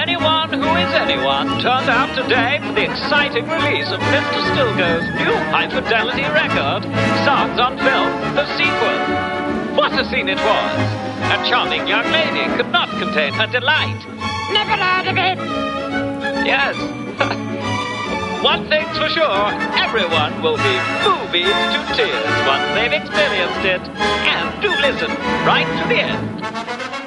anyone who is anyone turned out today for the exciting release of Mr. Stilgoe's new high-fidelity record, Songs on Film, the sequel. What a scene it was! A charming young lady could not contain her delight. Never heard of it. Yes. One thing's for sure, everyone will be moved to tears once they've experienced it. And do listen right to the end.